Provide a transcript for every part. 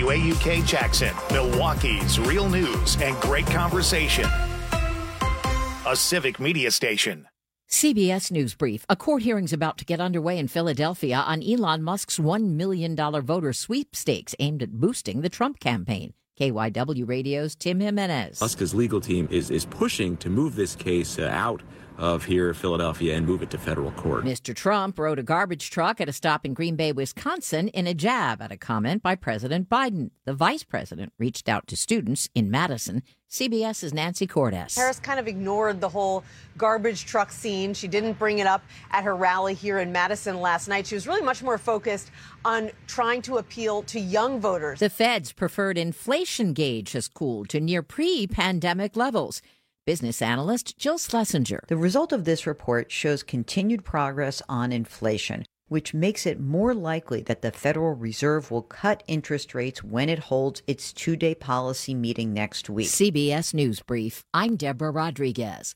WAUK Jackson, Milwaukee's real news and great conversation. A civic media station. CBS News Brief. A court hearing's about to get underway in Philadelphia on Elon Musk's $1 million voter sweepstakes aimed at boosting the Trump campaign. KYW Radio's Tim Jimenez. Musk's legal team is pushing to move this case out of here, Philadelphia, and move it to federal court. Mr. Trump rode a garbage truck at a stop in Green Bay, Wisconsin, in a jab at a comment by President Biden. The vice president reached out to students in Madison. CBS's Nancy Cordes. Harris kind of ignored the whole garbage truck scene. She didn't bring it up at her rally here in Madison last night. She was really much more focused on trying to appeal to young voters. The Fed's preferred inflation gauge has cooled to near pre-pandemic levels. Business analyst Jill Schlesinger. The result of this report shows continued progress on inflation, which makes it more likely that the Federal Reserve will cut interest rates when it holds its two-day policy meeting next week. CBS News Brief. I'm Deborah Rodriguez.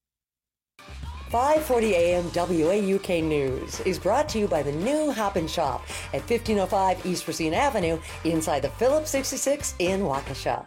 540 AM WAUK News is brought to you by the new Hop and Shop at 1505 East Racine Avenue inside the Phillips 66 in Waukesha.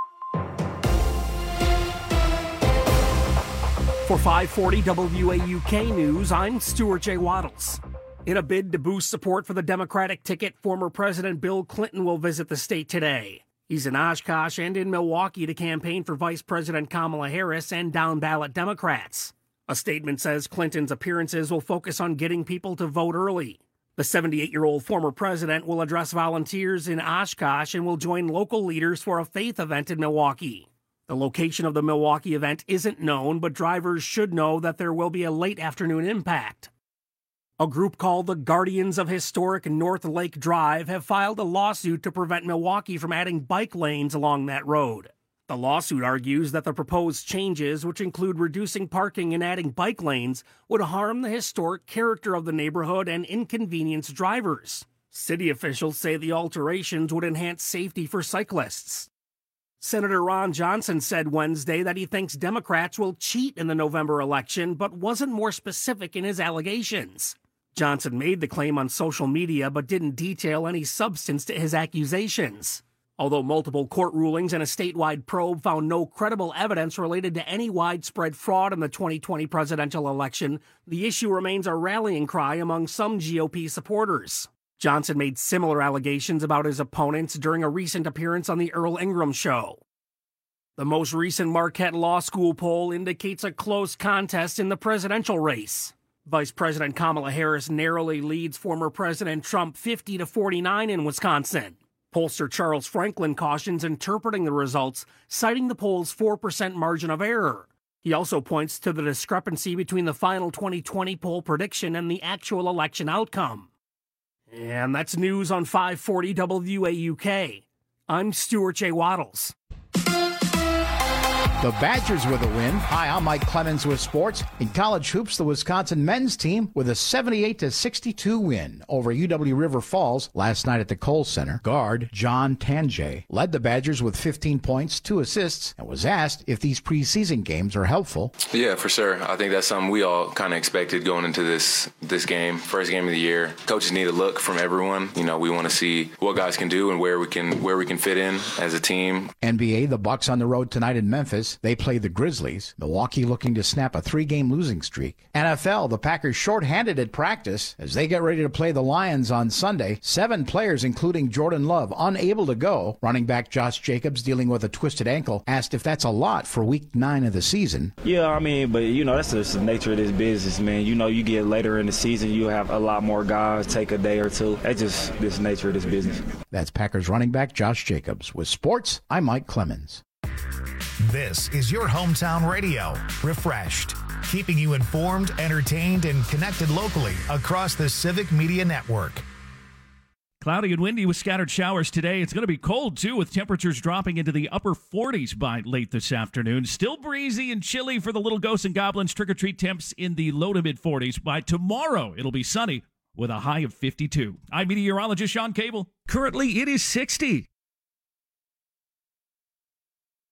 For 540 WAUK News, I'm Stuart J. Waddles. In a bid to boost support for the Democratic ticket, former President Bill Clinton will visit the state today. He's in Oshkosh and in Milwaukee to campaign for Vice President Kamala Harris and down-ballot Democrats. A statement says Clinton's appearances will focus on getting people to vote early. The 78-year-old former president will address volunteers in Oshkosh and will join local leaders for a faith event in Milwaukee. The location of the Milwaukee event isn't known, but drivers should know that there will be a late afternoon impact. A group called the Guardians of Historic North Lake Drive have filed a lawsuit to prevent Milwaukee from adding bike lanes along that road. The lawsuit argues that the proposed changes, which include reducing parking and adding bike lanes, would harm the historic character of the neighborhood and inconvenience drivers. City officials say the alterations would enhance safety for cyclists. Senator Ron Johnson said Wednesday that he thinks Democrats will cheat in the November election, but wasn't more specific in his allegations. Johnson made the claim on social media, but didn't detail any substance to his accusations. Although multiple court rulings and a statewide probe found no credible evidence related to any widespread fraud in the 2020 presidential election, the issue remains a rallying cry among some GOP supporters. Johnson made similar allegations about his opponents during a recent appearance on the Earl Ingram Show. The most recent Marquette Law School poll indicates a close contest in the presidential race. Vice President Kamala Harris narrowly leads former President Trump 50-49 in Wisconsin. Pollster Charles Franklin cautions interpreting the results, citing the poll's 4% margin of error. He also points to the discrepancy between the final 2020 poll prediction and the actual election outcome. And that's news on 540 WAUK. I'm Stuart J. Waddles. The Badgers with a win. Hi, I'm Mike Clemens with sports. In college hoops, the Wisconsin men's team with a 78-62 win over UW River Falls last night at the Kohl Center. Guard John Tanjay led the Badgers with 15 points, 2 assists, and was asked if these preseason games are helpful. Yeah, for sure. I think that's something we all kind of expected going into this game, first game of the year. Coaches need a look from everyone. You know, we want to see what guys can do and where we can fit in as a team. NBA, the Bucks on the road tonight in Memphis. They play the Grizzlies. Milwaukee looking to snap a 3-game losing streak. NFL, the Packers shorthanded at practice as they get ready to play the Lions on Sunday. 7 players, including Jordan Love, unable to go. Running back Josh Jacobs, dealing with a twisted ankle, asked if that's a lot for week 9 of the season. Yeah, I mean, but, that's just the nature of this business, man. You get later in the season, you have a lot more guys take a day or two. That's just this nature of this business. That's Packers running back Josh Jacobs. With sports, I'm Mike Clemens. This is your hometown radio, Refreshed, keeping you informed, entertained, and connected locally across the Civic Media Network. Cloudy and windy with scattered showers today. It's going to be cold, too, with temperatures dropping into the upper 40s by late this afternoon. Still breezy and chilly for the little ghosts and goblins. Trick-or-treat temps in the low to mid-40s. By tomorrow, it'll be sunny with a high of 52. I'm meteorologist Sean Cable. Currently, it is 60.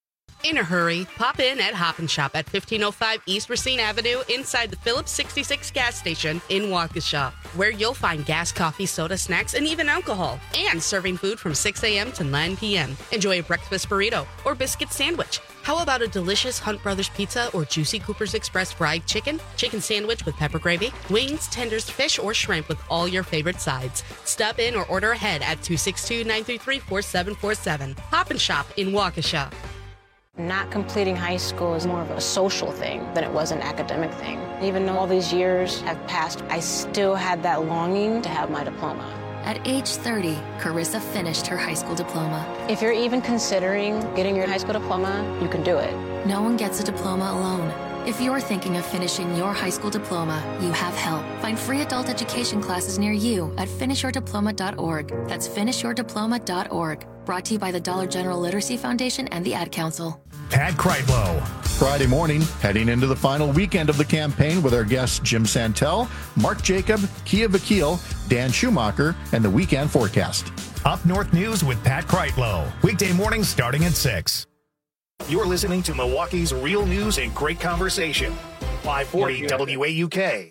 In a hurry, pop in at Hop & Shop at 1505 East Racine Avenue inside the Phillips 66 gas station in Waukesha, where you'll find gas, coffee, soda, snacks, and even alcohol, and serving food from 6 a.m. to 9 p.m. Enjoy a breakfast burrito or biscuit sandwich. How about a delicious Hunt Brothers pizza or juicy Cooper's Express fried chicken sandwich with pepper gravy, wings, tenders, fish, or shrimp with all your favorite sides? Stop in or order ahead at 262-933-4747. Hop & Shop in Waukesha. Not completing high school is more of a social thing than it was an academic thing. Even though all these years have passed, I still had that longing to have my diploma. At age 30, Carissa finished her high school diploma. If you're even considering getting your high school diploma, you can do it. No one gets a diploma alone. If you're thinking of finishing your high school diploma, you have help. Find free adult education classes near you at finishyourdiploma.org. That's finishyourdiploma.org. Brought to you by the Dollar General Literacy Foundation and the Ad Council. Pat Kreitlow. Friday morning, heading into the final weekend of the campaign with our guests Jim Santel, Mark Jacob, Kia Vakil, Dan Schumacher, and the weekend forecast. Up North News with Pat Kreitlow. Weekday mornings starting at 6. You're listening to Milwaukee's real news and great conversation. 540 WAUK.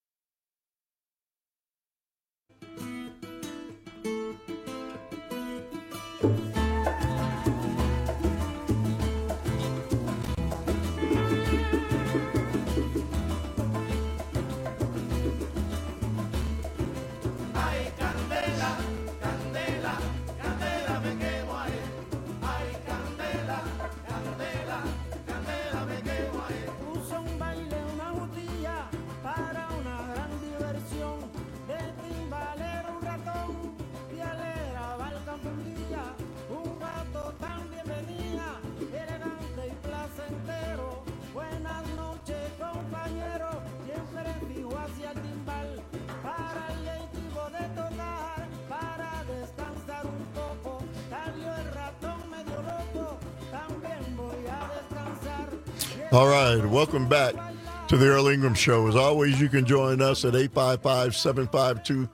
All right, welcome back to the Earl Ingram Show. As always, you can join us at 855-752-4842,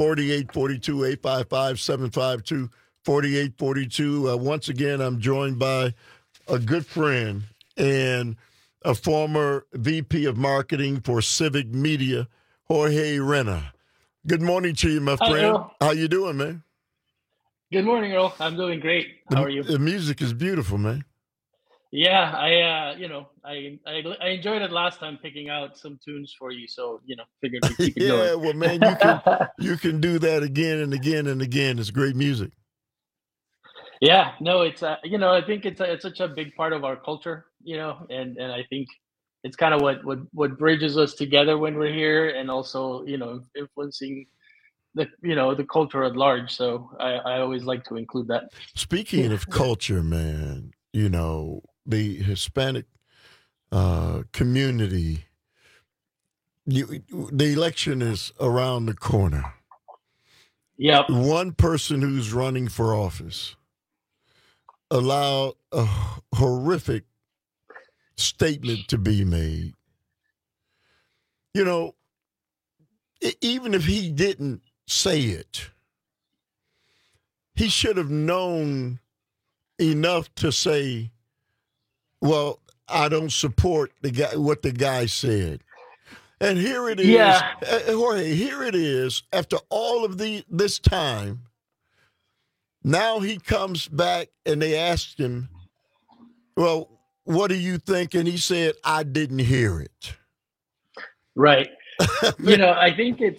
855-752-4842. Once again, I'm joined by a good friend and a former VP of Marketing for Civic Media, Jorge Reyna. Good morning to you, my friend. Earl. How you doing, man? Good morning, Earl. I'm doing great. How are you? The music is beautiful, man. Yeah, I enjoyed it last time picking out some tunes for you, so figured we'd keep it going. Yeah, well, man, you can do that again and again and again. It's great music. Yeah, no, it's I think it's such a big part of our culture, and I think it's kind of what bridges us together when we're here, and also influencing the culture at large. So I always like to include that. Speaking of culture, man, the Hispanic community, the election is around the corner. Yep. One person who's running for office allowed a horrific statement to be made. Even if he didn't say it, he should have known enough to say, well, I don't support what the guy said. And here it is. Yeah. Jorge, here it is. After all of this time, now he comes back and they asked him, well, what do you think? And he said, I didn't hear it. Right. I think the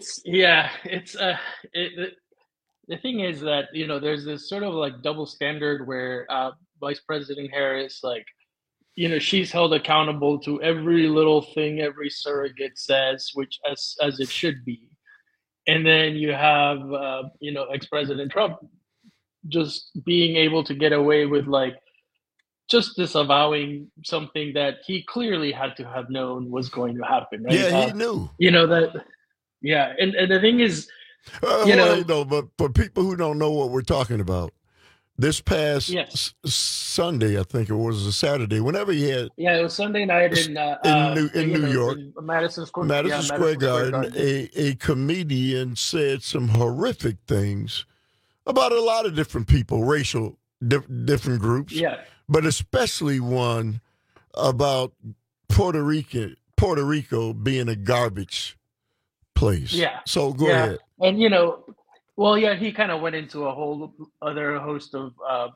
thing is that, there's this sort of like double standard where Vice President Harris, she's held accountable to every little thing every surrogate says, which as it should be. And then you have, ex-President Trump just being able to get away with just disavowing something that he clearly had to have known was going to happen, right? Yeah, he knew. And the thing is, but for people who don't know what we're talking about, this past Sunday, I think it was a Saturday, whenever he had. Yeah, it was Sunday night in New York. In Madison Square Garden. A comedian said some horrific things about a lot of different people, racial, different groups. Yeah. but especially one about Puerto Rico being a garbage place. Yeah. So go ahead. And, you know, well, yeah, he kind of went into a whole other host of,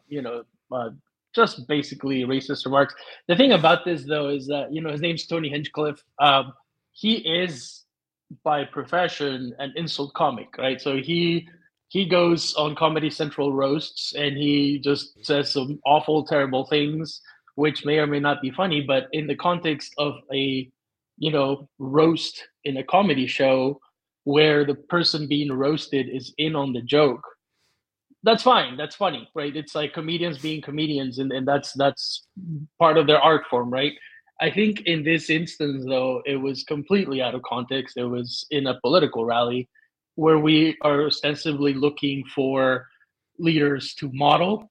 just basically racist remarks. The thing about this, though, is that, you know, his name's Tony Hinchcliffe. He is, by profession, an insult comic, right? So he goes on Comedy Central roasts and he just says some awful, terrible things, which may or may not be funny, but in the context of a, you know, roast in a comedy show where the person being roasted is in on the joke, that's fine. That's funny, right? It's like comedians being comedians, and that's part of their art form, right? I think in this instance, though, it was completely out of context. It was in a political rally where we are ostensibly looking for leaders to model,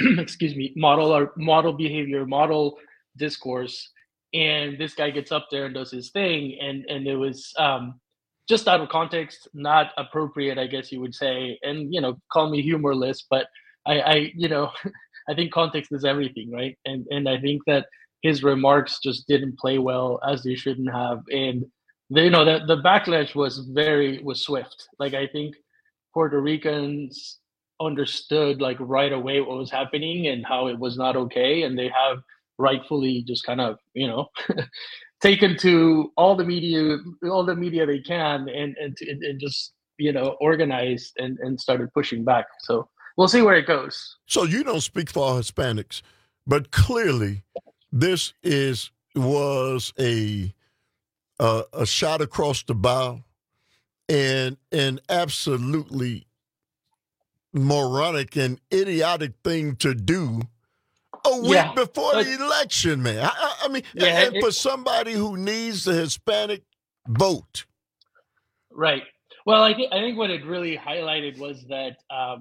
model behavior, model discourse, and this guy gets up there and does his thing, and it was just out of context, not appropriate, I guess you would say. And, you know, call me humorless, but I you know, I think context is everything, right? And I think that his remarks just didn't play well, as they shouldn't have. And you know, the backlash was swift. Like, I think Puerto Ricans understood like right away what was happening and how it was not okay, and they have rightfully just kind of, you know, taken to all the media they can and just, you know, organized and started pushing back. So we'll see where it goes. So you don't speak for all Hispanics, but clearly this was a shot across the bow and an absolutely moronic and idiotic thing to do a week before the election, man. I mean, and for somebody who needs the Hispanic vote. Right. Well, I think what it really highlighted was that,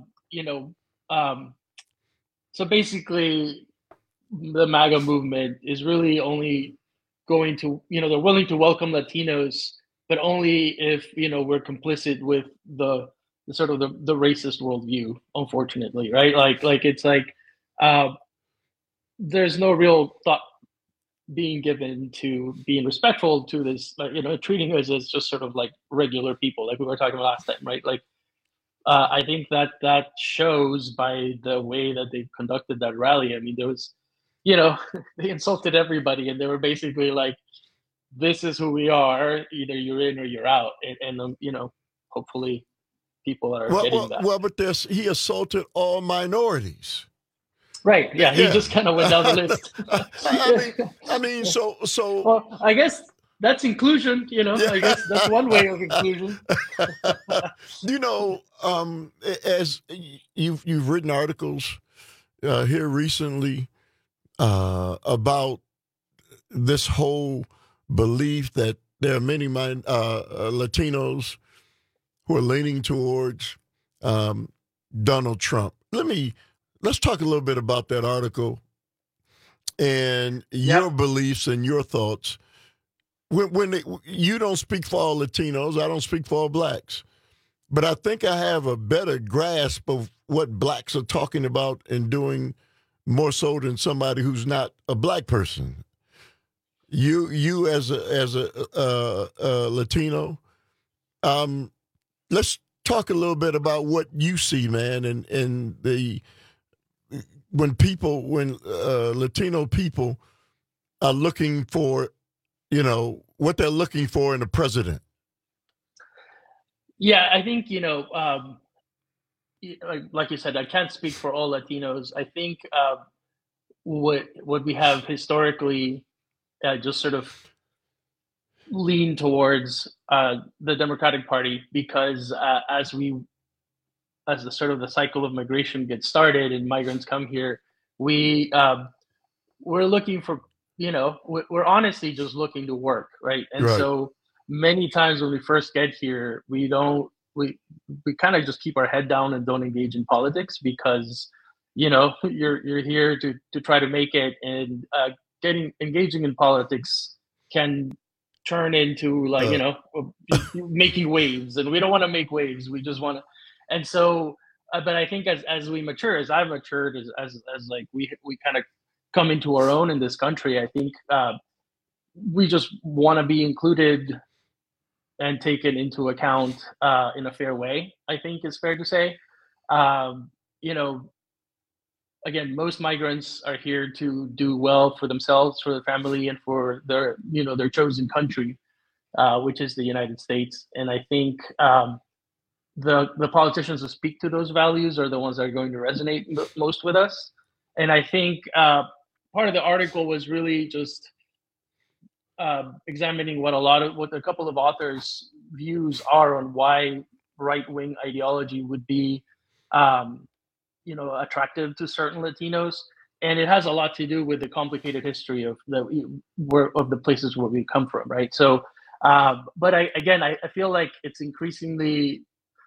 so basically the MAGA movement is really only going to, you know, they're willing to welcome Latinos, but only if, you know, we're complicit with the sort of the racist worldview, unfortunately, right? Like it's like, there's no real thought being given to being respectful to this, you know, treating us as just sort of like regular people, like we were talking about last time, right? Like, I think that shows by the way that they conducted that rally. I mean, there was, you know, they insulted everybody, and they were basically like, this is who we are, either you're in or you're out. And you know, hopefully people are getting that. Well, but he assaulted all minorities. Right. Yeah. He just kind of went down the list. I mean, so. Well, I guess that's inclusion. You know, I guess that's one way of inclusion. You know, as you've written articles here recently about this whole belief that there are many Latinos who are leaning towards Donald Trump. Let's talk a little bit about that article and your beliefs and your thoughts. You don't speak for all Latinos, I don't speak for all blacks, but I think I have a better grasp of what blacks are talking about and doing more so than somebody who's not a black person. You as a Latino, let's talk a little bit about what you see, man, and when Latino people are looking for, you know, what they're looking for in a president. Yeah, I think, you know, like you said, I can't speak for all Latinos. I think what we have historically just sort of lean towards the Democratic Party, because as the sort of the cycle of migration gets started and migrants come here, we're looking for, you know, we're honestly just looking to work, right? And so many times when we first get here, we kind of just keep our head down and don't engage in politics, because, you know, you're here to try to make it, and engaging in politics can turn into like, you know, making waves, and we don't want to make waves. We just want to. And so, but I think as we mature, as I've matured, as like we kind of come into our own in this country. I think we just want to be included and taken into account in a fair way, I think is fair to say. Again, most migrants are here to do well for themselves, for their family, and for their chosen country, which is the United States. And I think the politicians who speak to those values are the ones that are going to resonate most with us. And I think part of the article was really just examining what a couple of authors' views are on why right-wing ideology would be attractive to certain Latinos, and it has a lot to do with the complicated history of the places where we come from, right? So, but I feel like it's increasingly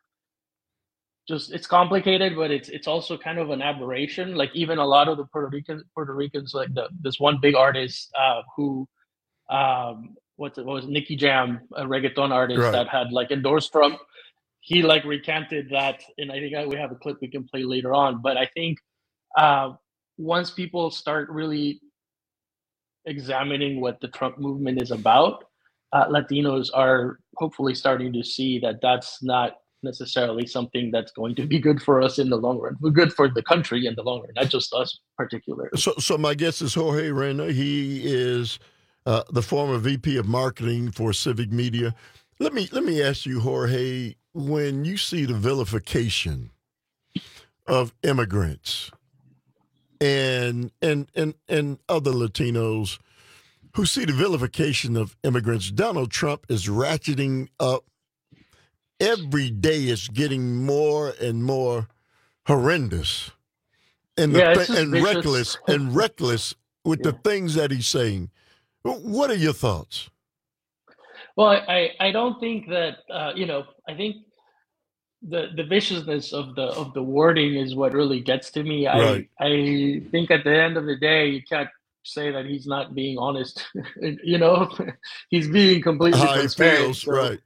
it's complicated, but it's also kind of an aberration. Like even a lot of the Puerto Ricans, like this one big artist who what was Nicky Jam, a reggaeton artist Right. that had like endorsed Trump. He like recanted that, and I think we have a clip we can play later on. But I think once people start really examining what the Trump movement is about, Latinos are hopefully starting to see that that's not necessarily something that's going to be good for us in the long run. We're good for the country in the long run, not just us particularly. So my guest is Jorge Reyna. He is the former VP of Marketing for Civic Media. Let me ask you, Jorge, when you see the vilification of immigrants and other Latinos who see the vilification of immigrants, Donald Trump is ratcheting up. Every day it's getting more and more horrendous and reckless with the things that he's saying. What are your thoughts? Well, I don't think that I think the viciousness of the wording is what really gets to me. Right. I think at the end of the day, you can't say that he's not being honest. He's being completely How he transparent. feels, right?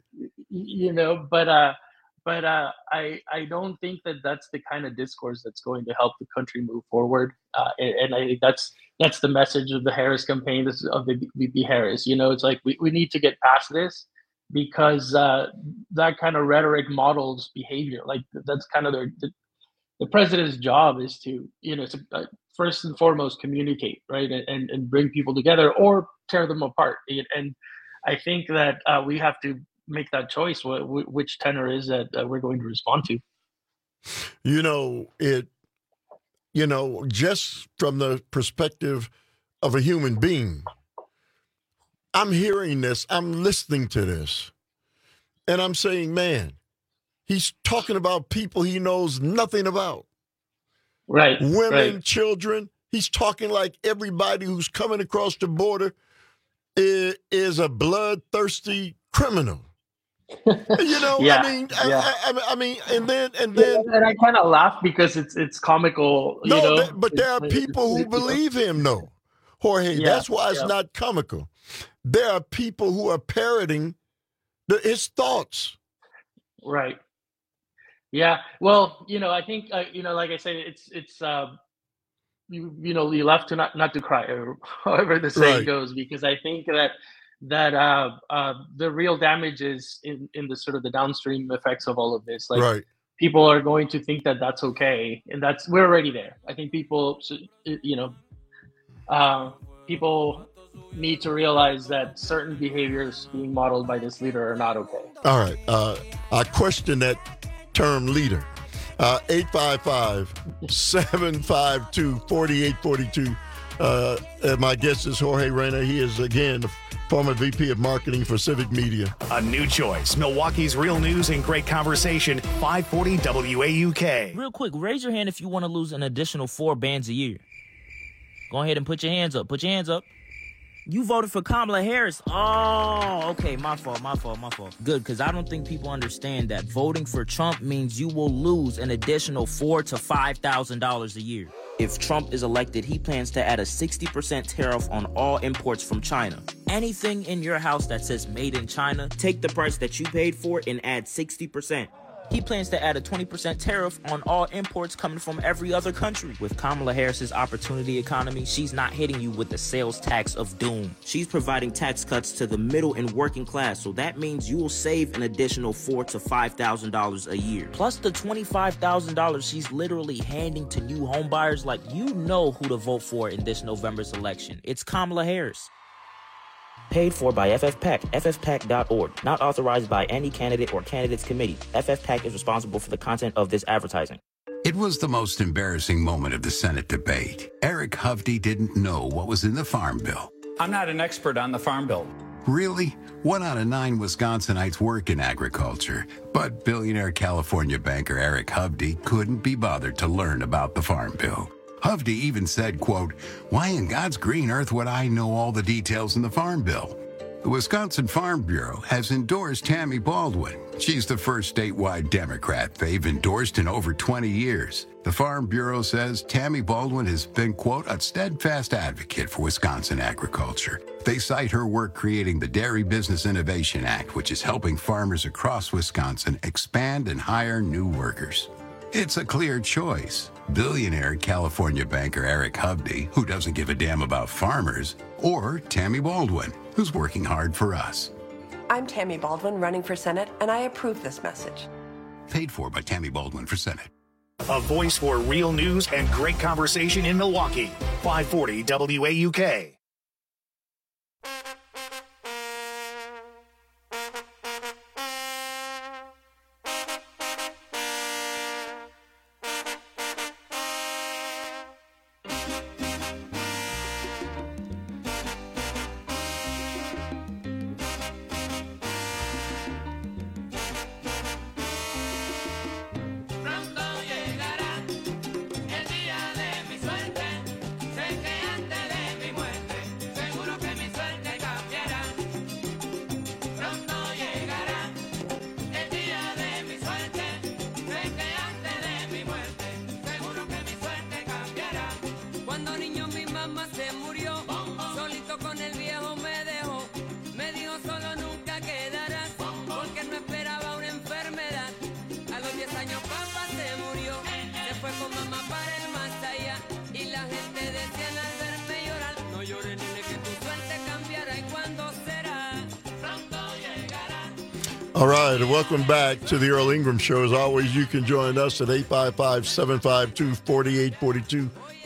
But I don't think that that's the kind of discourse that's going to help the country move forward. And I think that's the message of the Harris campaign, of the VP Harris. It's like we need to get past this, because that kind of rhetoric models behavior. Like that's kind of the president's job is to, first and foremost communicate, right, and bring people together or tear them apart. And I think that we have to make that choice, which tenor is that we're going to respond to. Just from the perspective of a human being, I'm hearing this, I'm listening to this, and I'm saying, man, he's talking about people he knows nothing about. Right. Women, children. He's talking like everybody who's coming across the border is a bloodthirsty criminal. Yeah. I mean, and then and I kind of laugh because it's comical. But there are people who believe him, though, Jorge. Yeah, that's why it's not comical. There are people who are parroting his thoughts. Right. Yeah. Well, I think like I said, it's you left to not to cry, or however the saying goes, because I think that the real damage is in the sort of the downstream effects of all of this. Like people are going to think that that's okay, and we're already there. I think people need to realize that certain behaviors being modeled by this leader are not okay. All right. I question that term leader. 855-752-4842. My guest is Jorge Reyna. He is, again, the former VP of Marketing for Civic Media. A new choice. Milwaukee's real news and great conversation. 540 WAUK. Real quick, raise your hand if you want to lose an additional 4 bands a year. Go ahead and put your hands up. Put your hands up. You voted for Kamala Harris. Oh, okay. My fault. Good, because I don't think people understand that voting for Trump means you will lose an additional $4,000 to $5,000 a year. If Trump is elected, he plans to add a 60% tariff on all imports from China. Anything in your house that says made in China, take the price that you paid for and add 60%. He plans to add a 20% tariff on all imports coming from every other country. With Kamala Harris's opportunity economy, she's not hitting you with the sales tax of doom. She's providing tax cuts to the middle and working class, so that means you will save an additional $4,000 to $5,000 a year. Plus the $25,000 she's literally handing to new homebuyers. Like, you know who to vote for in this November's election. It's Kamala Harris. Paid for by FFPAC, ffpac.org. Not authorized by any candidate or candidates committee. FFPAC is responsible for the content of this advertising. It was the most embarrassing moment of the Senate debate. Eric Hovde didn't know what was in the Farm Bill. I'm not an expert on the Farm Bill. Really? 1 out of 9 Wisconsinites work in agriculture, but billionaire California banker Eric Hovde couldn't be bothered to learn about the Farm Bill. Hovde even said, quote, "Why in God's green earth would I know all the details in the Farm Bill?" The Wisconsin Farm Bureau has endorsed Tammy Baldwin. She's the first statewide Democrat they've endorsed in over 20 years. The Farm Bureau says Tammy Baldwin has been, quote, "a steadfast advocate for Wisconsin agriculture." They cite her work creating the Dairy Business Innovation Act, which is helping farmers across Wisconsin expand and hire new workers. It's a clear choice. Billionaire California banker Eric Hovde, who doesn't give a damn about farmers, or Tammy Baldwin, who's working hard for us. I'm Tammy Baldwin, running for Senate, and I approve this message. Paid for by Tammy Baldwin for Senate. A voice for real news and great conversation in Milwaukee. 540 WAUK. All right, and welcome back to the Earl Ingram Show. As always, you can join us at 855-752-4842,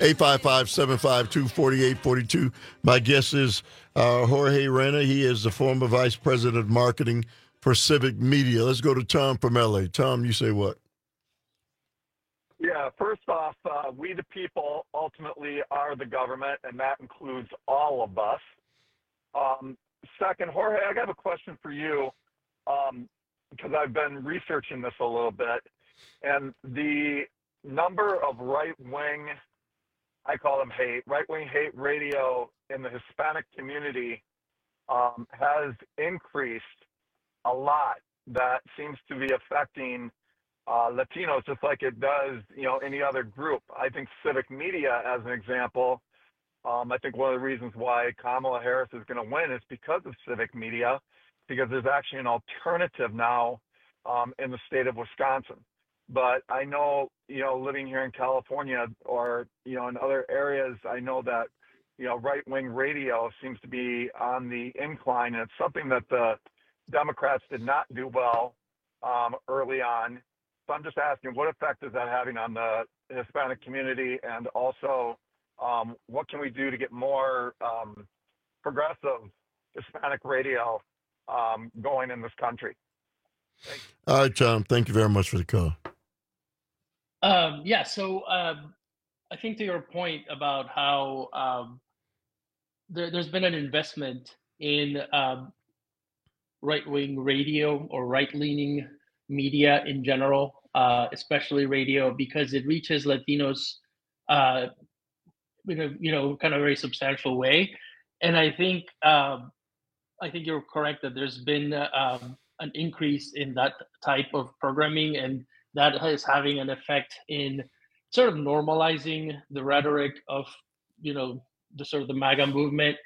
855-752-4842. My guest is Jorge Reyna. He is the former Vice President of Marketing for Civic Media. Let's go to Tom from L.A. Tom, you say what? Yeah, first off, we the people ultimately are the government, and that includes all of us. Second, Jorge, I got a question for you. Because I've been researching this a little bit, and the number of right-wing, I call them right-wing hate radio in the Hispanic community has increased a lot. That seems to be affecting Latinos just like it does, any other group. I think Civic Media, as an example, I think one of the reasons why Kamala Harris is going to win is because of Civic Media, because there's actually an alternative now in the state of Wisconsin. But I know, living here in California or, in other areas, I know that, right-wing radio seems to be on the incline. And it's something that the Democrats did not do well early on. So I'm just asking, what effect is that having on the Hispanic community? And also, what can we do to get more progressive Hispanic radio going in this country? All right, Tom, thank you very much for the call. So I think to your point about how there's been an investment in right-wing radio or right-leaning media in general, especially radio, because it reaches Latinos in a kind of very substantial way. And I think you're correct that there's been an increase in that type of programming, and that is having an effect in sort of normalizing the rhetoric of, the sort of the MAGA movement.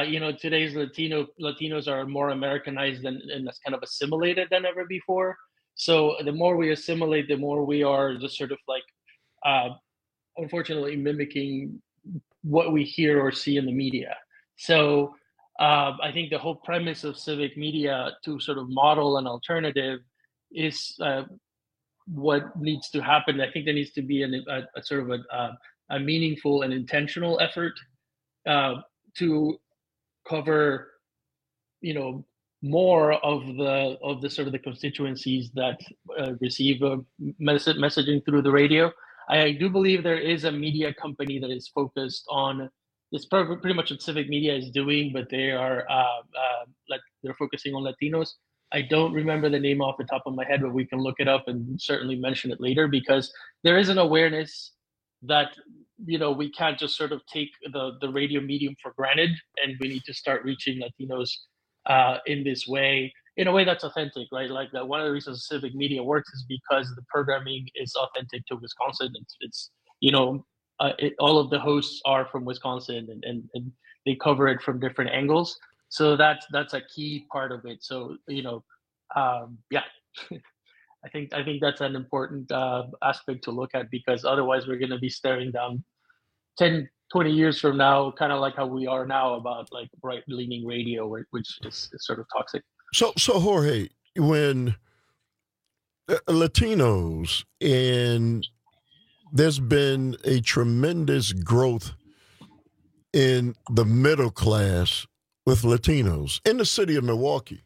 Today's Latinos are more Americanized and as kind of assimilated than ever before. So the more we assimilate, the more we are just sort of like, unfortunately, mimicking what we hear or see in the media. So I think the whole premise of civic media to sort of model an alternative is what needs to happen. I think there needs to be a sort of a meaningful and intentional effort to cover, more of the sort of the constituencies that receive messaging through the radio. I do believe there is a media company that is focused on this. Pretty much what civic media is doing, but they are they're focusing on Latinos. I don't remember the name off the top of my head, but we can look it up and certainly mention it later, because there is an awareness that we can't just sort of take the radio medium for granted, and we need to start reaching Latinos in this way, in a way that's authentic, right? Like that one of the reasons civic media works is because the programming is authentic to Wisconsin. It's all of the hosts are from Wisconsin, and they cover it from different angles. So that's a key part of it. So yeah, I think that's an important aspect to look at, because otherwise we're going to be staring down 10, 20 years from now, kind of like how we are now about like right-leaning radio, which is sort of toxic. So Jorge, when Latinos, and there's been a tremendous growth in the middle class with Latinos in the city of Milwaukee.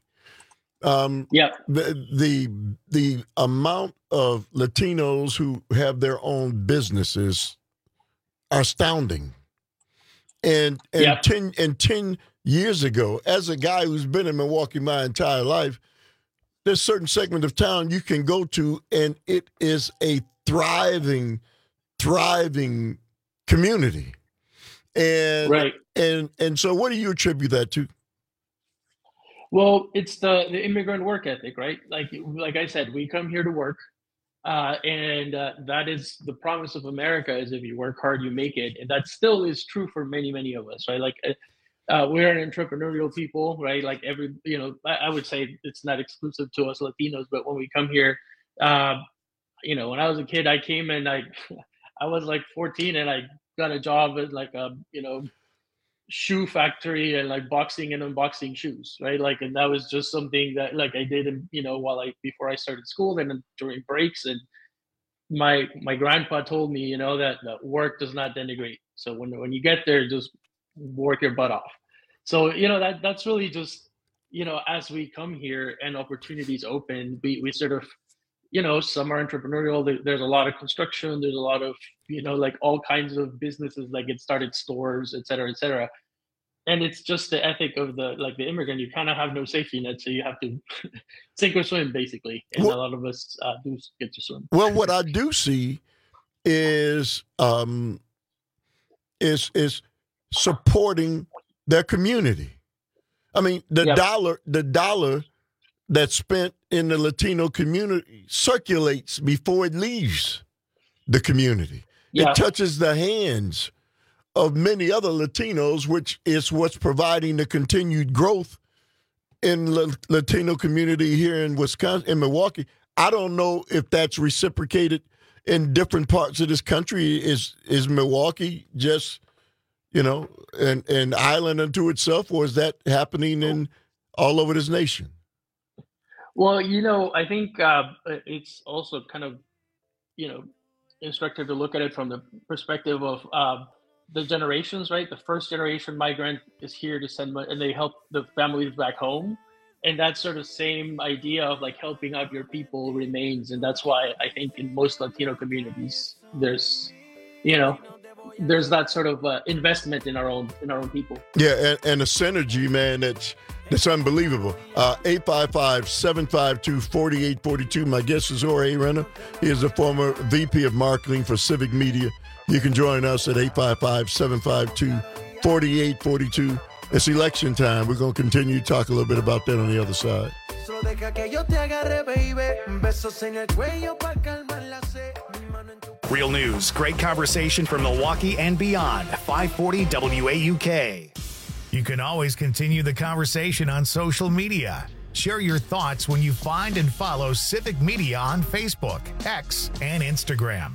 The amount of Latinos who have their own businesses are astounding. And 10 years ago, as a guy who's been in Milwaukee my entire life, there's a certain segment of town you can go to, and it is a thriving community. And right. And so what do you attribute that to? Well, it's the immigrant work ethic, right? Like I said, we come here to work, and that is the promise of America: is if you work hard, you make it. And that still is true for many, many of us, right? Like we're an entrepreneurial people, right? Like I would say it's not exclusive to us Latinos, but when we come here, when I was a kid, I came and I was like 14, and I got a job at like a shoe factory and like boxing and unboxing shoes, right? Like, and that was just something that like I did, before I started school and during breaks. And my grandpa told me, that work does not denigrate. So when you get there, just work your butt off. So that's really just as we come here and opportunities open, we sort of some are entrepreneurial. There's a lot of construction. There's a lot of, like all kinds of businesses that get started, stores, et cetera, et cetera. And it's just the ethic of the immigrant. You kind of have no safety net, so you have to sink or swim, basically. And a lot of us do get to swim. Well, what I do see is supporting their community. I mean, the dollar that's spent in the Latino community circulates before it leaves the community. Yeah. It touches the hands of many other Latinos, which is what's providing the continued growth in the Latino community here in Wisconsin, in Milwaukee. I don't know if that's reciprocated in different parts of this country. Is Milwaukee just, an island unto itself, or is that happening in all over this nation? Well, I think it's also kind of, instructive to look at it from the perspective of the generations, right? The first generation migrant is here to send money, and they help the families back home. And that sort of same idea of like helping out your people remains. And that's why I think in most Latino communities, there's that sort of investment in our own people. Yeah, and a synergy, man, that's unbelievable. 855-752-4842. My guest is Jorge Reyna. He is the former VP of Marketing for Civic Media. You can join us at 855-752-4842. It's election time. We're going to continue to talk a little bit about that on the other side. Real news, great conversation from Milwaukee and beyond. 540 WAUK. You can always continue the conversation on social media. Share your thoughts when you find and follow Civic Media on Facebook, X, and Instagram.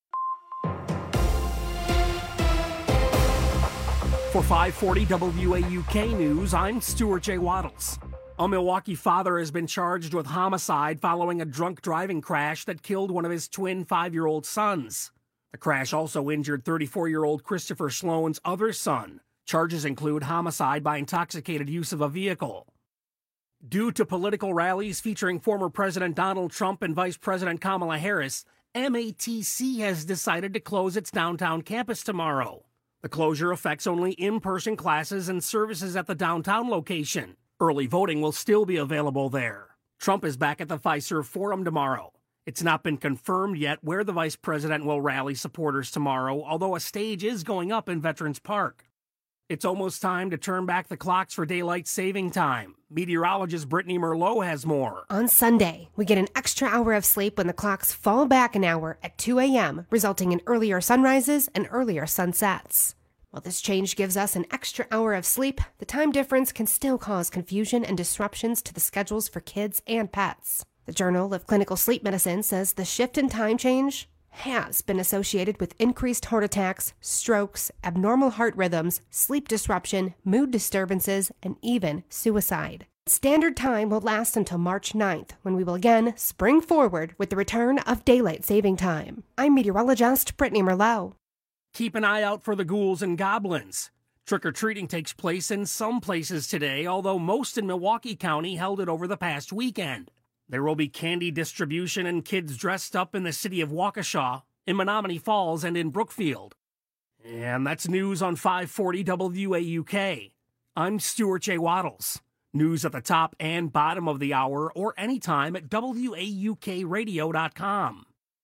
For 540 WAUK News, I'm Stuart J. Waddles. A Milwaukee father has been charged with homicide following a drunk driving crash that killed one of his twin 5-year-old sons. The crash also injured 34-year-old Christopher Sloan's other son. Charges include homicide by intoxicated use of a vehicle. Due to political rallies featuring former President Donald Trump and Vice President Kamala Harris, MATC has decided to close its downtown campus tomorrow. The closure affects only in-person classes and services at the downtown location. Early voting will still be available there. Trump is back at the Fiserv Forum tomorrow. It's not been confirmed yet where the vice president will rally supporters tomorrow, although a stage is going up in Veterans Park. It's almost time to turn back the clocks for daylight saving time. Meteorologist Brittany Merlot has more. On Sunday, we get an extra hour of sleep when the clocks fall back an hour at 2 a.m., resulting in earlier sunrises and earlier sunsets. While this change gives us an extra hour of sleep, the time difference can still cause confusion and disruptions to the schedules for kids and pets. The Journal of Clinical Sleep Medicine says the shift in time change has been associated with increased heart attacks, strokes, abnormal heart rhythms, sleep disruption, mood disturbances, and even suicide. Standard time will last until March 9th, when we will again spring forward with the return of daylight saving time. I'm meteorologist Brittany Merlot. Keep an eye out for the ghouls and goblins. Trick-or-treating takes place in some places today, although most in Milwaukee County held it over the past weekend. There will be candy distribution and kids dressed up in the city of Waukesha, in Menominee Falls, and in Brookfield. And that's news on 540 WAUK. I'm Stuart J. Waddles. News at the top and bottom of the hour or anytime at WAUKradio.com.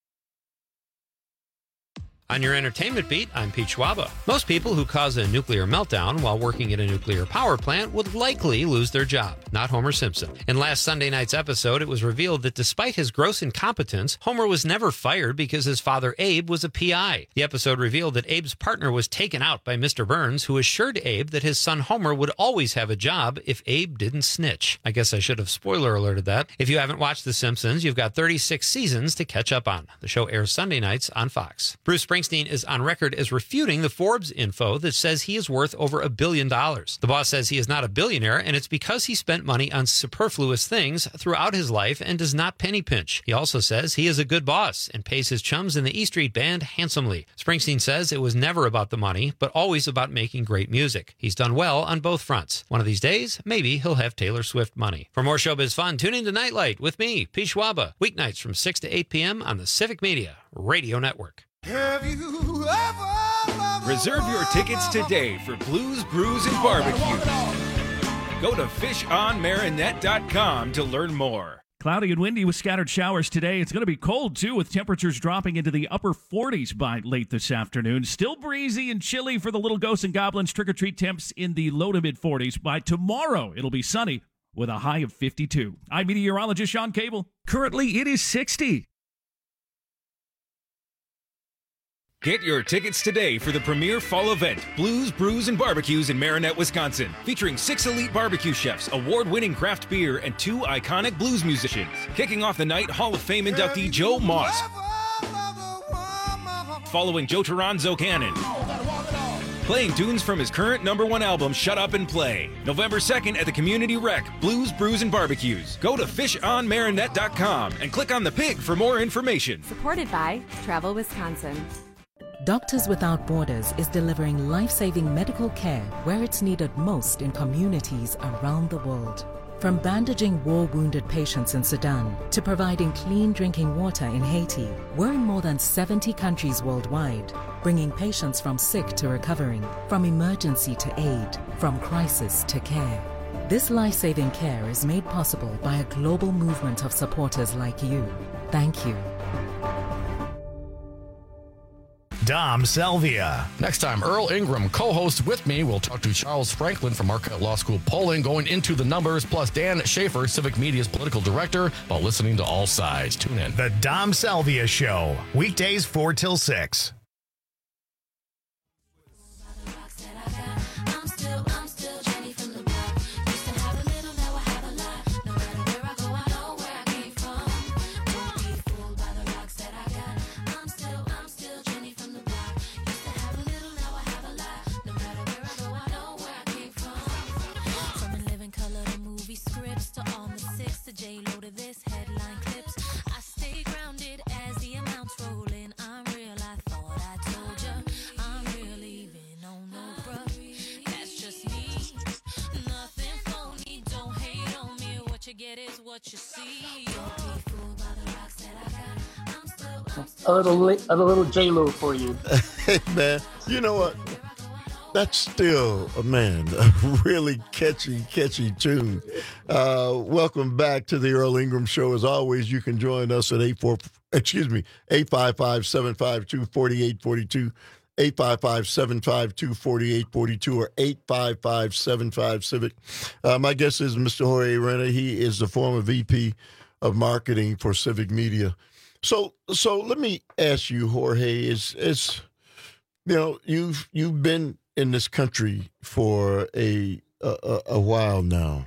On your entertainment beat, I'm Pete Schwaba. Most people who cause a nuclear meltdown while working at a nuclear power plant would likely lose their job, not Homer Simpson. In last Sunday night's episode, it was revealed that despite his gross incompetence, Homer was never fired because his father Abe was a PI. The episode revealed that Abe's partner was taken out by Mr. Burns, who assured Abe that his son Homer would always have a job if Abe didn't snitch. I guess I should have spoiler alerted that. If you haven't watched The Simpsons, you've got 36 seasons to catch up on. The show airs Sunday nights on Fox. Bruce Springsteen is on record as refuting the Forbes info that says he is worth over $1 billion. The boss says he is not a billionaire, and it's because he spent money on superfluous things throughout his life and does not penny pinch. He also says he is a good boss and pays his chums in the E Street Band handsomely. Springsteen says it was never about the money, but always about making great music. He's done well on both fronts. One of these days, maybe he'll have Taylor Swift money. For more showbiz fun, tune in to Nightlight with me, Pete Schwaba, weeknights from 6 to 8 p.m. on the Civic Media Radio Network. Have you ever Reserve your tickets today for Blues, Brews, and Barbecue. Go to fishonmarinette.com to learn more. Cloudy and windy with scattered showers today. It's going to be cold, too, with temperatures dropping into the upper 40s by late this afternoon. Still breezy and chilly for the little ghosts and goblins trick-or-treat temps in the low to mid-40s. By tomorrow, it'll be sunny with a high of 52. I'm meteorologist Sean Cable. Currently, it is 60. Get your tickets today for the premier fall event, Blues, Brews, and Barbecues in Marinette, Wisconsin, featuring 6 elite barbecue chefs, award-winning craft beer, and 2 iconic blues musicians. Kicking off the night, Hall of Fame inductee Joe Moss, following Joe Toronzo Cannon, playing tunes from his current #1 album, Shut Up and Play. November 2nd at the Community Rec, Blues, Brews, and Barbecues. Go to fishonmarinette.com and click on the pig for more information. Supported by Travel Wisconsin. Doctors Without Borders is delivering life-saving medical care where it's needed most in communities around the world. From bandaging war-wounded patients in Sudan to providing clean drinking water in Haiti, we're in more than 70 countries worldwide, bringing patients from sick to recovering, from emergency to aid, from crisis to care. This life-saving care is made possible by a global movement of supporters like you. Thank you. Dom Salvia. Next time, Earl Ingram, co-host with me. We'll talk to Charles Franklin from Marquette Law School polling, going into the numbers, plus Dan Schaefer, Civic Media's political director, while listening to all sides. Tune in. The Dom Salvia Show, weekdays 4 till 6. A little J-Lo for you. Hey, man, you know what? That's still a really catchy tune. Welcome back to the Earl Ingram Show. As always, you can join us at 855-752-4842, 855-752-4842, or 855-75-CIVIC. My guest is Mr. Jorge Reyna. He is the former VP of Marketing for Civic Media. So let me ask you, Jorge, is you've been in this country for a while now.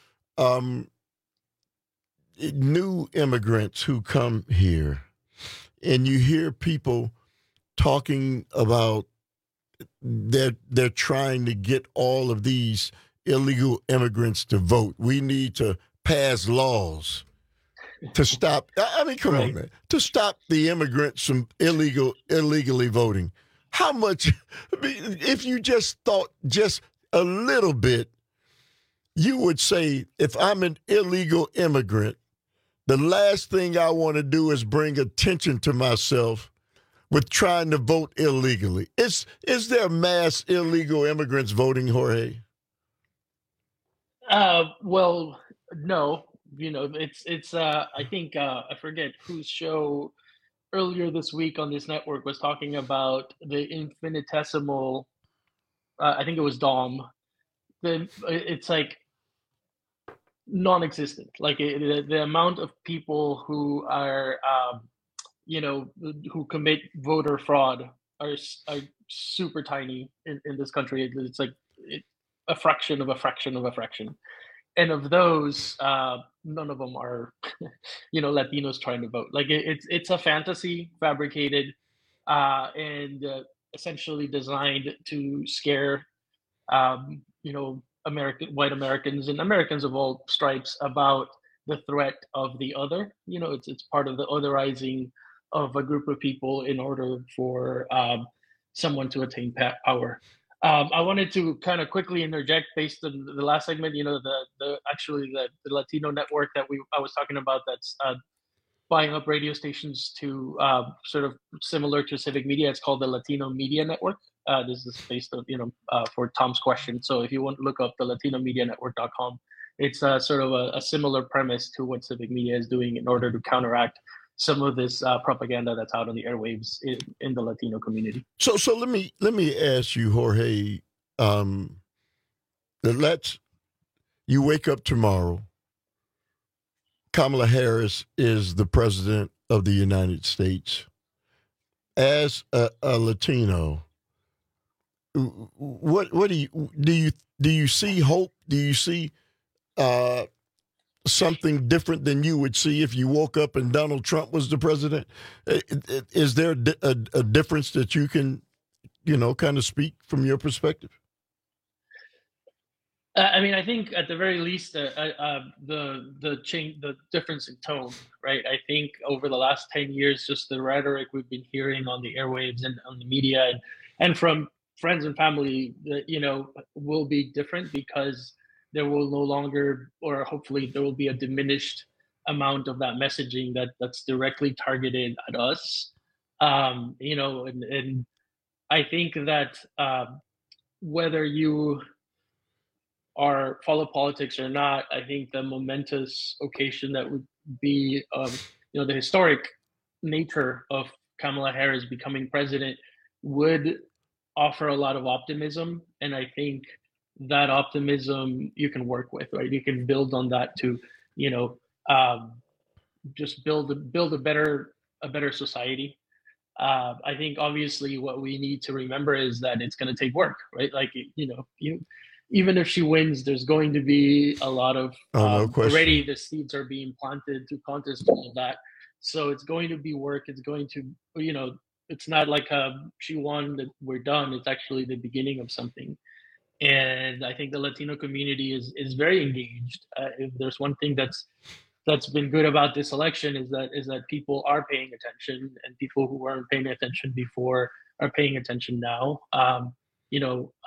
New immigrants who come here, and you hear people talking about they're trying to get all of these illegal immigrants to vote. We need to pass laws to stop. I mean, come on, man, to stop the immigrants from illegally voting. How much, if you just thought just a little bit, you would say, if I'm an illegal immigrant, the last thing I want to do is bring attention to myself with trying to vote illegally. Is there mass illegal immigrants voting, Jorge? Well, no. It's I think I forget whose show earlier this week on this network was talking about the infinitesimal, I think it was Dom. It's like non-existent. Like the amount of people who are, who commit voter fraud are super tiny in this country. It's like a fraction of a fraction of a fraction. And of those, none of them are, Latinos trying to vote. Like it's a fantasy fabricated and essentially designed to scare, white Americans and Americans of all stripes about the threat of the other. It's part of the otherizing of a group of people in order for someone to attain power. I wanted to kind of quickly interject based on the last segment. The Latino network that I was talking about that's buying up radio stations to sort of similar to Civic Media. It's called the Latino Media Network. This is based on for Tom's question. So if you want to look up the LatinoMediaNetwork.com, it's sort of a similar premise to what Civic Media is doing in order to counteract some of this propaganda that's out on the airwaves in the Latino community. So let me ask you, Jorge. You wake up tomorrow. Kamala Harris is the president of the United States. As a Latino, what do you see hope? Do you see something different than you would see if you woke up and Donald Trump was the president? Is there a difference that you can, kind of speak from your perspective? I think at the very least, the change, the difference in tone, right? I think over the last 10 years, just the rhetoric we've been hearing on the airwaves and on the media and from friends and family, will be different because there will no longer, or hopefully there will be a diminished amount of that messaging that's directly targeted at us. And I think that whether you follow politics or not, I think the momentous occasion that would be, the historic nature of Kamala Harris becoming president would offer a lot of optimism. And I think that optimism you can work with, right? You can build on that to, just build a better society. I think obviously what we need to remember is that it's going to take work, right? Like, even if she wins, there's going to be a lot of no question. Already the seeds are being planted to contest all of that. So it's going to be work. It's going to, it's not like she won, that we're done. It's actually the beginning of something. And I think the Latino community is very engaged. If there's one thing that's been good about this election is that people are paying attention, and people who weren't paying attention before are paying attention now.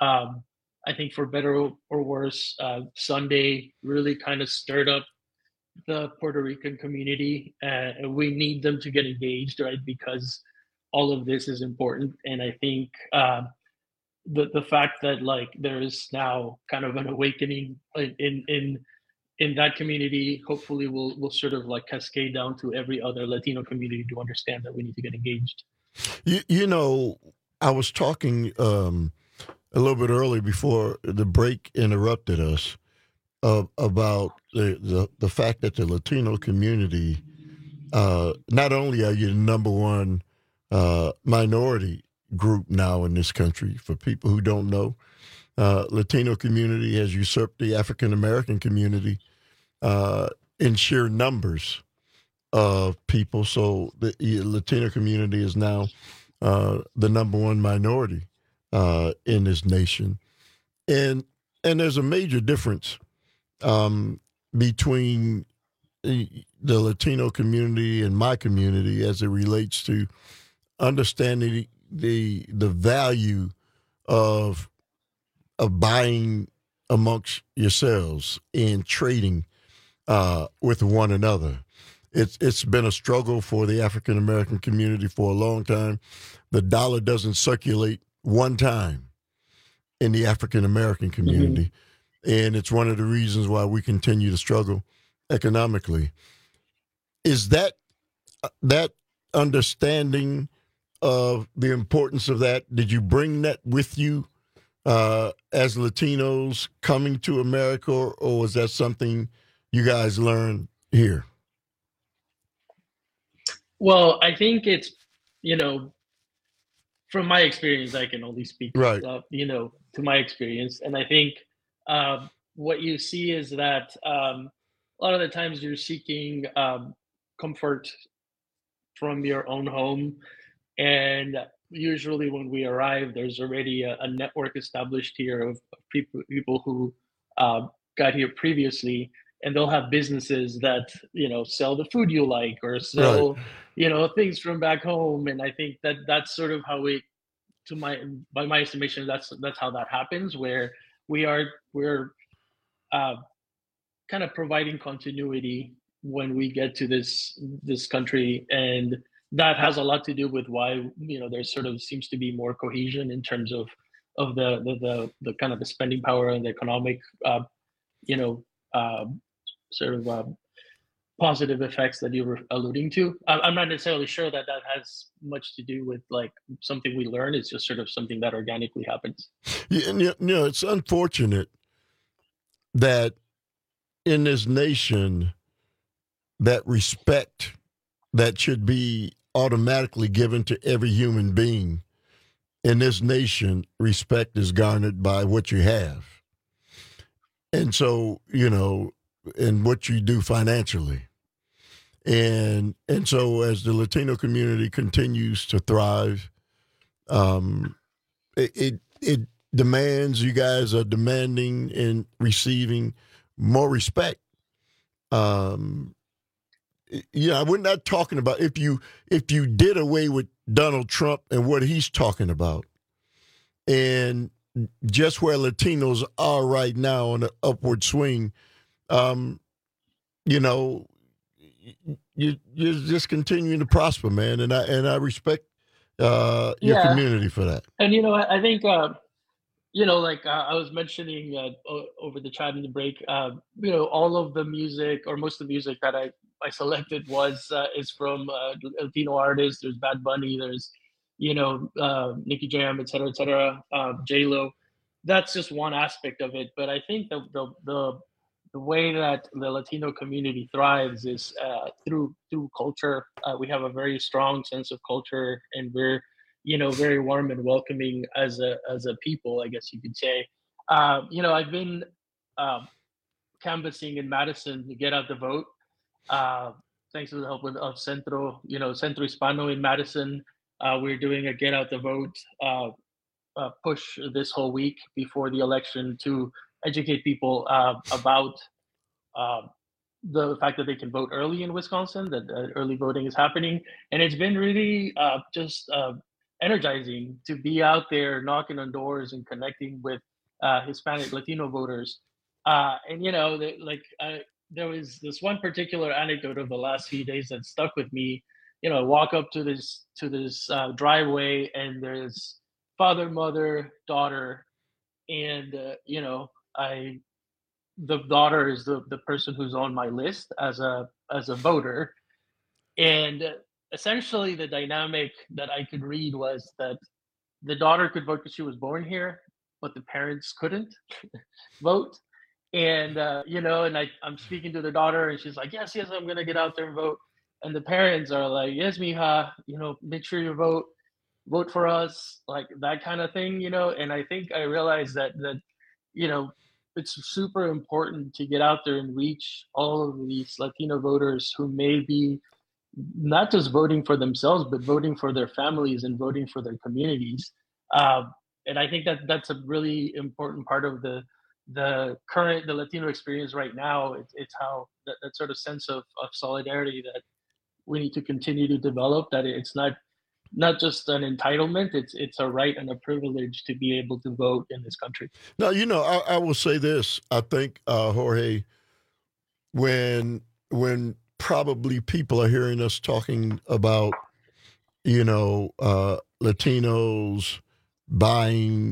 I think for better or worse, Sunday really kind of stirred up the Puerto Rican community. We need them to get engaged, right? Because all of this is important. And I think the fact that like there is now kind of an awakening in that community, hopefully will sort of like cascade down to every other Latino community to understand that we need to get engaged. You know, I was talking a little bit early before the break interrupted us about the fact that the Latino community, not only are you the number one minority group now in this country, for people who don't know, Latino community has usurped the African American community in sheer numbers of people. So the Latino community is now the number one minority in this nation, and there's a major difference between the Latino community and my community as it relates to understanding the value of buying amongst yourselves and trading with one another. It's been a struggle for the African American community for a long time. The dollar doesn't circulate one time in the African American community, and it's one of the reasons why we continue to struggle economically. Is that understanding of the importance of that? Did you bring that with you as Latinos coming to America, or was that something you guys learned here? Well, I think it's, from my experience, I can only speak, right. To my experience. And I think what you see is that a lot of the times you're seeking comfort from your own home. And usually when we arrive, there's already a network established here of people who got here previously, and they'll have businesses that, sell the food you like or sell, things from back home. And I think that that's sort of how by my estimation, that's how that happens, where we're kind of providing continuity when we get to this country. And that has a lot to do with why, there sort of seems to be more cohesion in terms of the kind of the spending power and the economic, positive effects that you were alluding to. I'm not necessarily sure that has much to do with like something we learn. It's just sort of something that organically happens. Yeah, and it's unfortunate that in this nation, that respect that should be automatically given to every human being in this nation, respect is garnered by what you have. And so, and what you do financially. And so as the Latino community continues to thrive, it demands, you guys are demanding and receiving more respect. We're not talking about if you did away with Donald Trump and what he's talking about, and just where Latinos are right now on the upward swing, you're just continuing to prosper, man, and I respect your community for that. And I think I was mentioning over the chat in the break, all of the music, or most of the music that I selected is from Latino artists. There's Bad Bunny, there's Nicky Jam, et cetera, J-Lo. That's just one aspect of it. But I think the way that the Latino community thrives is through culture. We have a very strong sense of culture, and we're very warm and welcoming as a people, I guess you could say. I've been canvassing in Madison to get out the vote. Thanks to the help of Centro Hispano in Madison. We're doing a get out the vote push this whole week before the election to educate people about the fact that they can vote early in Wisconsin, that early voting is happening. And it's been really just energizing to be out there knocking on doors and connecting with Hispanic Latino voters. there was this one particular anecdote of the last few days that stuck with me. You know, I walk up to this driveway, and there's father, mother, daughter, and you know, the daughter is the person who's on my list as a voter, and essentially the dynamic that I could read was that the daughter could vote because she was born here, but the parents couldn't vote. And you know, and I'm speaking to the daughter, and she's like, yes, I'm gonna get out there and vote. And the parents are like, yes, mija, you know, make sure you vote for us, like that kind of thing, you know. And I think I realized that you know, it's super important to get out there and reach all of these Latino voters who may be not just voting for themselves, but voting for their families and voting for their communities. And I think that that's a really important part of the Latino experience right now. It's how that sort of sense of solidarity that we need to continue to develop, that it's not just an entitlement, it's a right and a privilege to be able to vote in this country. Now, you know, I will say this. I think, Jorge, when probably people are hearing us talking about, you know, Latinos buying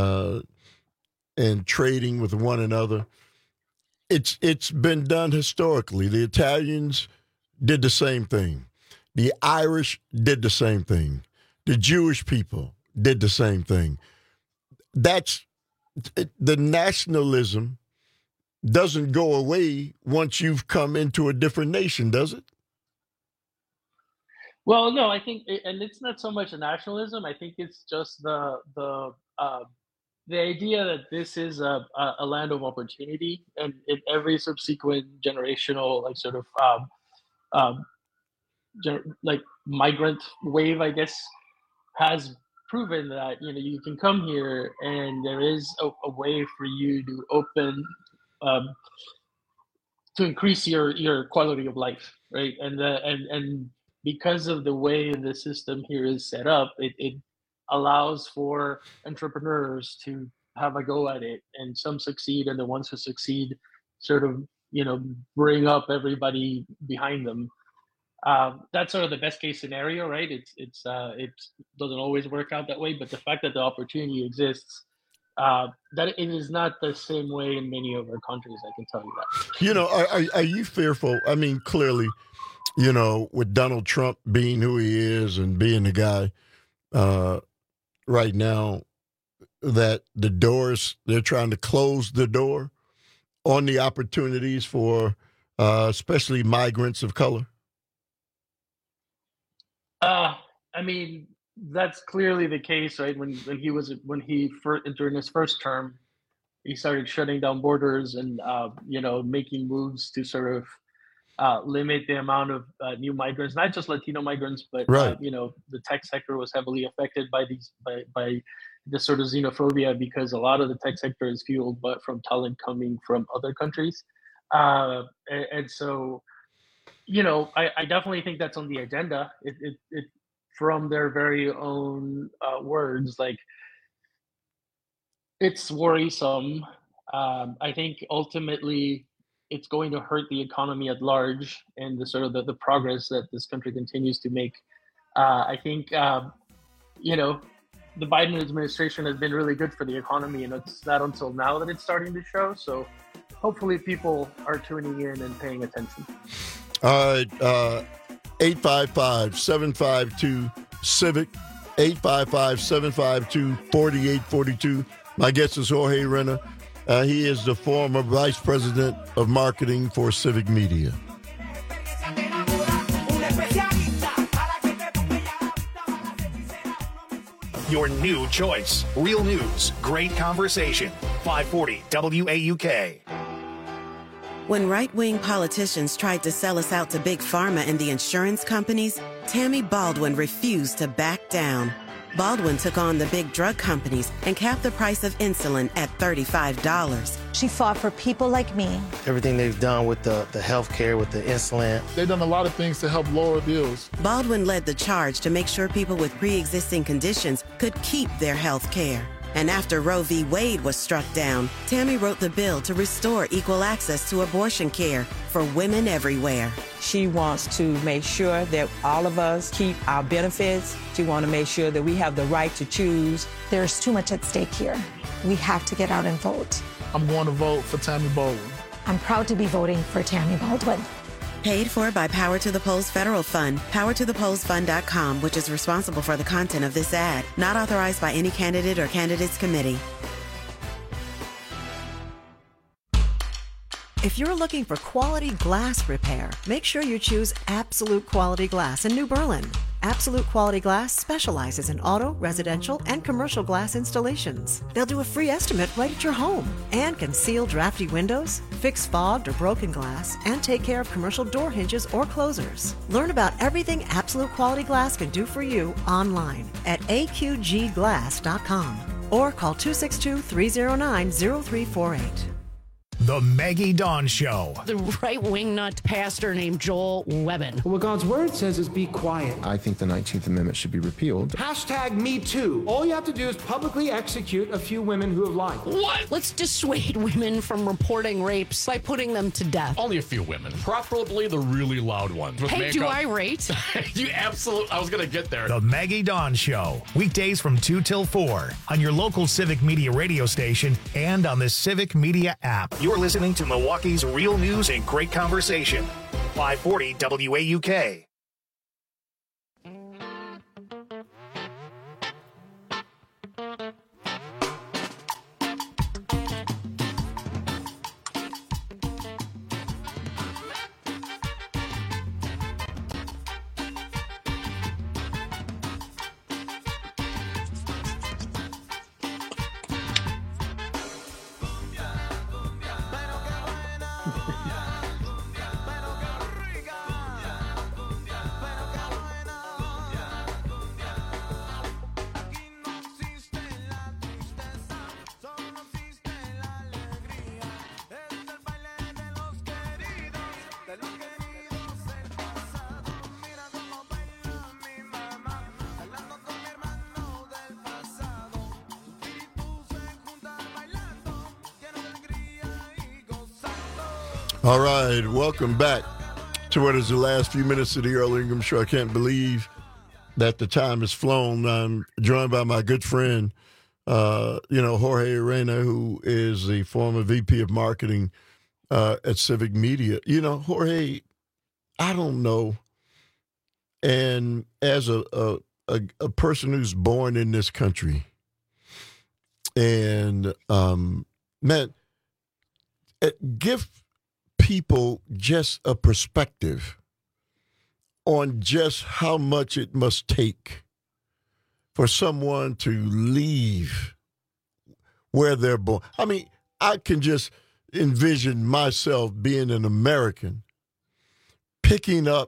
and trading with one another, it's been done historically. The Italians did the same thing. The Irish did the same thing. The Jewish people did the same thing. That's the nationalism doesn't go away once you've come into a different nation, does it? Well, no, I think, and it's not so much a nationalism. I think it's just the idea that this is a land of opportunity, and in every subsequent generational, like sort of like migrant wave, I guess, has proven that, you know, you can come here and there is a way for you to open, to increase your quality of life, right? And because of the way the system here is set up, it allows for entrepreneurs to have a go at it, and some succeed, and the ones who succeed sort of, you know, bring up everybody behind them. That's sort of the best case scenario, right? It doesn't always work out that way, but the fact that the opportunity exists, that it is not the same way in many of our countries, I can tell you that. You know, are you fearful? I mean, clearly, you know, with Donald Trump being who he is and being the guy right now, that the doors, they're trying to close the door on the opportunities for especially migrants of color? I mean, that's clearly the case, right? When he during his first term, he started shutting down borders and you know, making moves to sort of limit the amount of new migrants, not just Latino migrants, but right. You know, the tech sector was heavily affected by this sort of xenophobia, because a lot of the tech sector is fueled from talent coming from other countries, and so, you know, I definitely think that's on the agenda. It from their very own words, like, it's worrisome. I think ultimately it's going to hurt the economy at large and the sort of the progress that this country continues to make. I think, you know, the Biden administration has been really good for the economy, and it's not until now that it's starting to show. So hopefully people are tuning in and paying attention. All right, 855-752-CIVIC, 855-752-4842. My guest is Jorge Reyna. He is the former vice president of marketing for Civic Media. Your new choice. Real news, great conversation. 540 WAUK. When right-wing politicians tried to sell us out to Big Pharma and the insurance companies, Tammy Baldwin refused to back down. Baldwin took on the big drug companies and capped the price of insulin at $35. She fought for people like me. Everything they've done with the health care, with the insulin. They've done a lot of things to help lower bills. Baldwin led the charge to make sure people with pre-existing conditions could keep their health care. And after Roe v. Wade was struck down, Tammy wrote the bill to restore equal access to abortion care for women everywhere. She wants to make sure that all of us keep our benefits. She wants to make sure that we have the right to choose. There's too much at stake here. We have to get out and vote. I'm going to vote for Tammy Baldwin. I'm proud to be voting for Tammy Baldwin. Paid for by Power to the Polls Federal Fund, powertothepollsfund.com, which is responsible for the content of this ad. Not authorized by any candidate or candidates committee. If you're looking for quality glass repair, make sure you choose Absolute Quality Glass in New Berlin. Absolute Quality Glass specializes in auto, residential, and commercial glass installations. They'll do a free estimate right at your home and can seal drafty windows, fix fogged or broken glass, and take care of commercial door hinges or closers. Learn about everything Absolute Quality Glass can do for you online at aqgglass.com or call 262-309-0348. The Maggie Dawn Show. The right-wing nut pastor named Joel Webbin. What God's word says is be quiet. I think the 19th Amendment should be repealed. #MeToo. All you have to do is publicly execute a few women who have lied. What? Let's dissuade women from reporting rapes by putting them to death. Only a few women, preferably the really loud ones. With Hey, makeup. do I rate? You absolutely, I was going to get there. The Maggie Dawn Show. Weekdays from 2 till 4 on your local Civic Media radio station and on the Civic Media app. You're listening to Milwaukee's real news and great conversation. 540 WAUK. All right, welcome back to what is the last few minutes of the Earl Ingham Show. I can't believe that the time has flown. I'm joined by my good friend, Jorge Arena, who is the former VP of Marketing at Civic Media. Jorge, I don't know, and as a person who's born in this country, and give people just a perspective on just how much it must take for someone to leave where they're born. I mean, I can just envision myself being an American, picking up,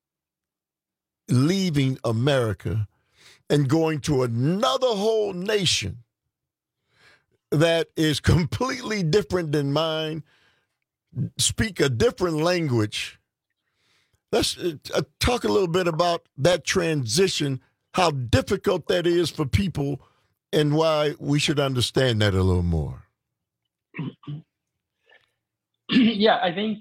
leaving America, and going to another whole nation that is completely different than mine, speak a different language. Let's talk a little bit about that transition, how difficult that is for people, and why we should understand that a little more. Yeah, I think,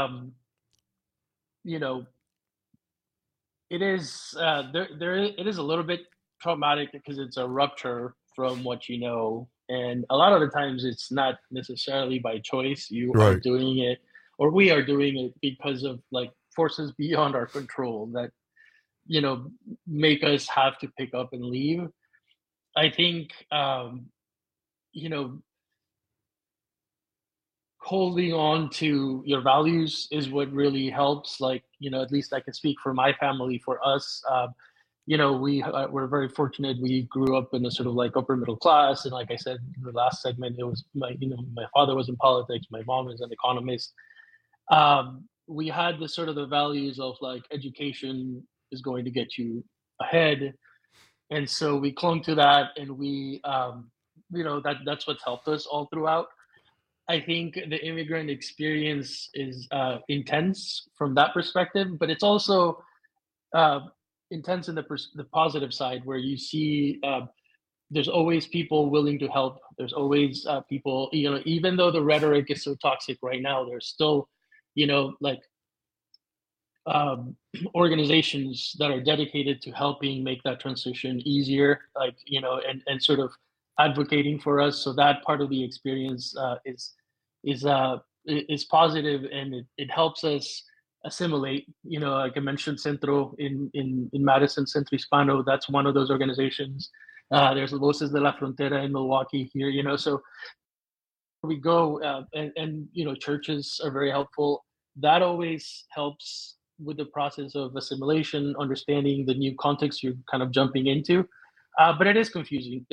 it is it is a little bit traumatic because it's a rupture from what you know. And a lot of the times it's not necessarily by choice. You are doing it, or we are doing it because of like forces beyond our control that, make us have to pick up and leave. I think, holding on to your values is what really helps. Like, at least I can speak for my family, for us. We're very fortunate. We grew up in a sort of like upper middle class, and like I said in the last segment, it was my father was in politics, my mom is an economist. We had the sort of the values of like education is going to get you ahead, and so we clung to that, and we, that's what's helped us all throughout. I think the immigrant experience is intense from that perspective, but it's also intense in the positive side, where you see there's always people willing to help. There's always people, even though the rhetoric is so toxic right now, there's still, like organizations that are dedicated to helping make that transition easier, like, and sort of advocating for us. So that part of the experience is positive, and it helps us assimilate. Like I mentioned, Centro in Madison, Centro Hispano, that's one of those organizations. There's Voces de la Frontera in Milwaukee here, so we go, and churches are very helpful. That always helps with the process of assimilation, understanding the new context you're kind of jumping into. But it is confusing.